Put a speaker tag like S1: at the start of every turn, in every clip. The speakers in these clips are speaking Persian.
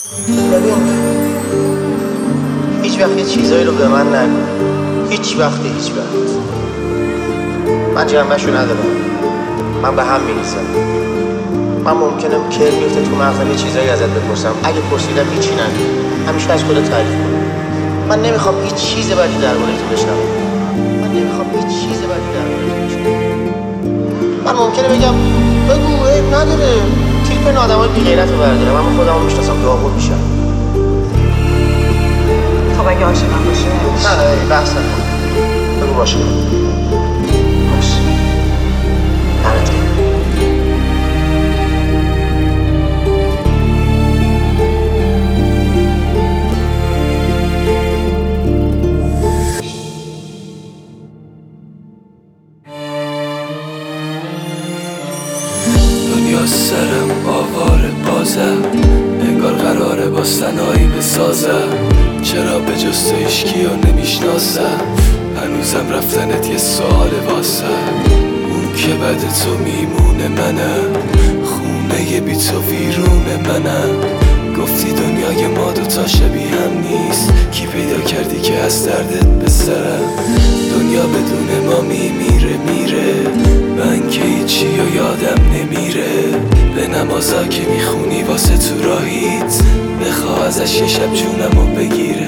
S1: ببین هیچ وقت یه چیزایی رو به من نگو. هیچ وقت من جنبه‌شو ندارم. من به هم میریزم. من ممکنه که بیفته تو مغزم یه چیزایی ازت بپرسم. اگه پرسیدم هیچی نگو. همیشه از خودت تعریف کن. من نمیخوام هیچ چیز بدی درباره تو بشنوم. من ممکنه بگم بگو عیب نداره. تیپ این آدمای بی غیرت رو بردارم. من خودمو میشناسم. داغون میشم.
S2: خب اگه عاشقم باشه
S1: نه بحث نکن. بگو باشه. باشه. دمت گرم.
S3: دنیا سرم آواره بازم، انگار قراره با سنایی بسازم. چرا به جز تو هیچکیو نمیشناسم؟ هنوزم رفتنت یه سوال واسم. اون که بعد تو میمونه منم، خونه بی تو ویرون منم. گفتی دنیای ما دوتا شبیه هم نیست، کی پیدا کردی که از دردت بسرم؟ دنیا بدون ما میمیره من که هیچی و یادم نمیره. به نمازا که میخونی واسه تو راهیت، بخوا ازش یه شب جونمو بگیره.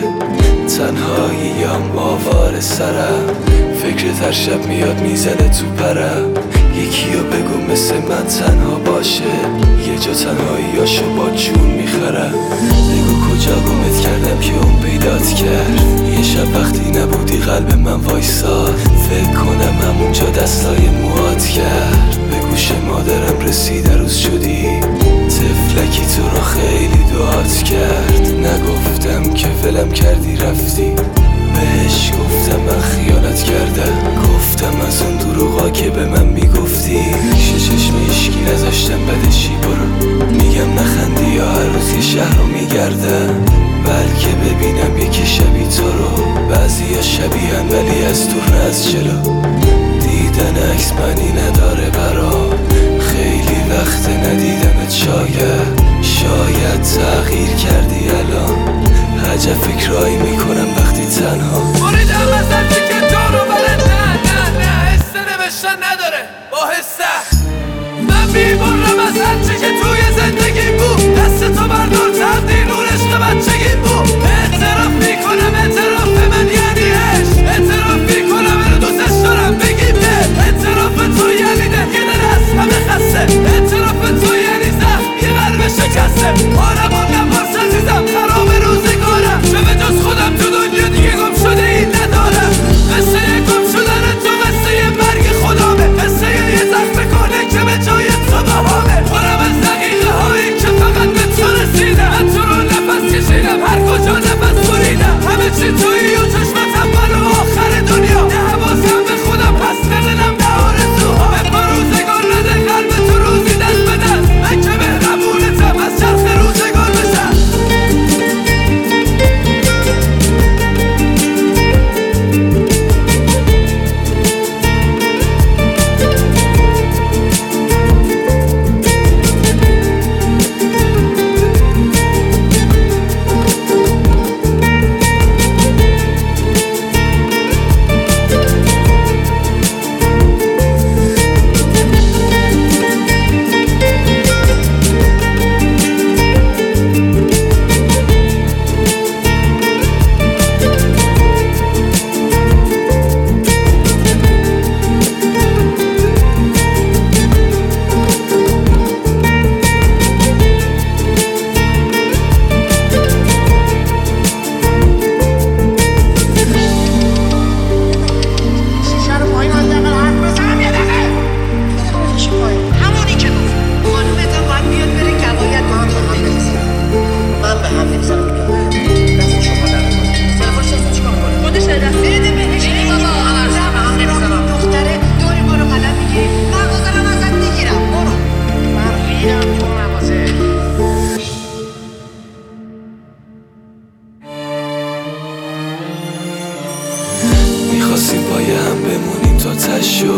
S3: تنهاییم آوار سرم، فکرت هر شب میاد میزنه تو پرم. یکیو بگو مثل من تنها باشه، یه جا تنهاییاشو با جون میخرم. بگو کجا گمت کردم که اون پیدات کرد. یه شب وقتی نبودی قلب من وایساد، فکر کنم همونجا دستای موهات کرد. به گوش مادرم رسید روز شدی، طفلکی تو رو خیلی دعات کرد. نگفتم که ولم کردی رفتی، بهش گفتم من خیانت کردم. گفتم از اون دروغا که به من میگفتی، چشم هیچکی نذاشتم بدشی برو. میگم نخندی یا هر روز یه شهر رو میگردم، بلکه ببینم یکی شبیه تو رو. بعضی شبیهن ولی از دور نه از جلو. دیدن عکس معنی نداره برام، خیلی وقت ندیدمت. شاید تغییر کردی الان. عجب فکرایی میکنم وقتی تنها
S4: بریدم از هرچی که تو رو بره. نه حسه نوشتن نداره با حسه. من بیمارم از هرچی که توی زندگی بود. دست تو بردار تبدیل اون عشق بچگی بود. اعتراف میکنم اعتراف من یعنی عشق. اعتراف میکنم اینو دوستش دارم بگیم نه. اعتراف تو یعنی ده یه دل از همه خسته. اعتراف تو یعنی زخم یه قلب شکسته. آرمون نبارس عزیزم خراب روزگارم، چه به جز خودم تو دنیا دیگه گم شده این ندارم. قصه گم شدن تو قصه مرگ خدامه، قصه یه زخم کنه که به جای تو بهامه. پرم از دقیقه هایی که فقط به تو رسیدم. من تو رو نفس کشیدم هر کجا نفس بریدم. همه چی تویی و چشمتم برو آخر دنیا. نه حواسم به خودم پس ندنم نه آرزوها. به پا روزگار نده قلب تو روزی دست به دست. من که مهربونتم از چرخ روزگار بزن.
S3: میخواستیم با هم بمونیم تا تشو،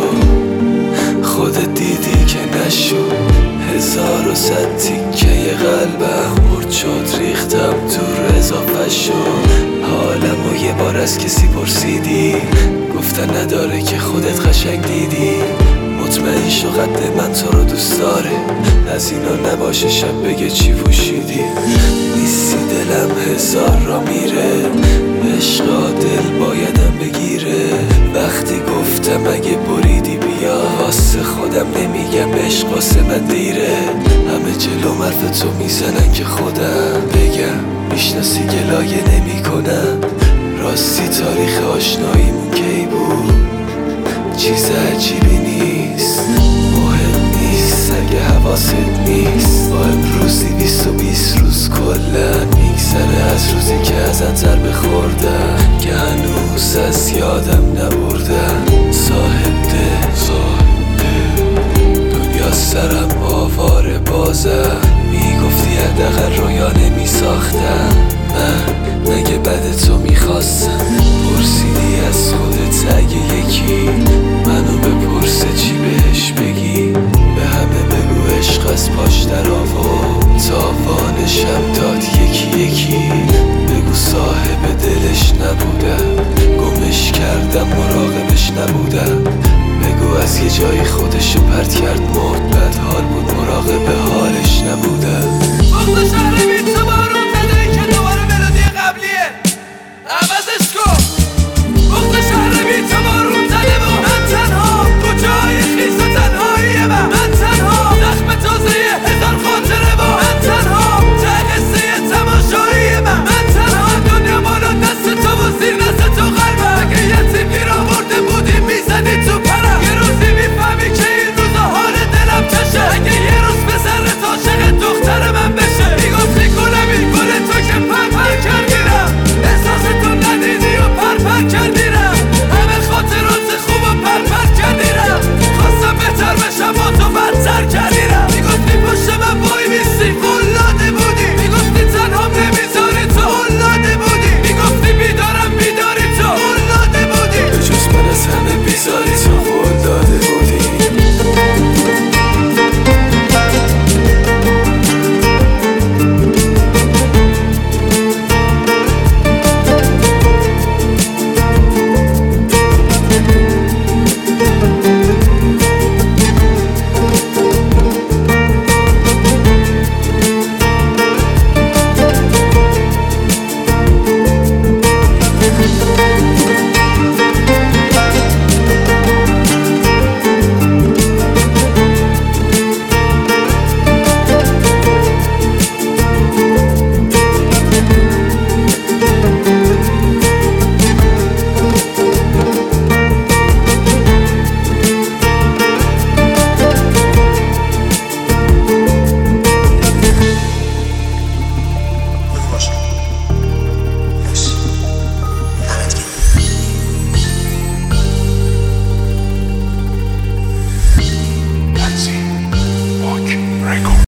S3: خودت دیدی که نشو. 1100 تیکه قلبم خورد شد ریختم تو اضافه شد حالمو یه بار از کسی پرسیدی گفتن نداره که خودت قشنگ دیدی مطمئن شو قد من تو رو دوست داره از اینا نباشه شب بگه چی پوشیدی نیستی دلم هزار را میره عشقا دل بایدم بگیره وقتی گفتم اگه بریدی بیا واسه خودم نمیگم عشق واسه من دیره همه جلو حرف تو میزنن که خودم بگم میشناسی گلایه نمی کنم راستی تاریخ آشناییمون کی بود چیز عجیبی نیست مهم نیست اگه حواست نیست با امروزی 20 روز کلن میگذره از روزی که ازت ضربه خوردم که هنوز از یادم نبردم صاحب دنیا سرم آواره بازم میگفتی حداقل رویا نمیساختم من مگه بد تو میخواستم پرسیدی از خودت اگه یکی منو بپرسه چی بهش بگی به همه بگو عشق از پاش در آورد تاوانشم داد یکی یکی بگو صاحب دلش نبودم گمش کردم مراقبش نبودم بگو از یه جایی خودشو پرت کرد مرد بد حال بود مراقب حالش نبودم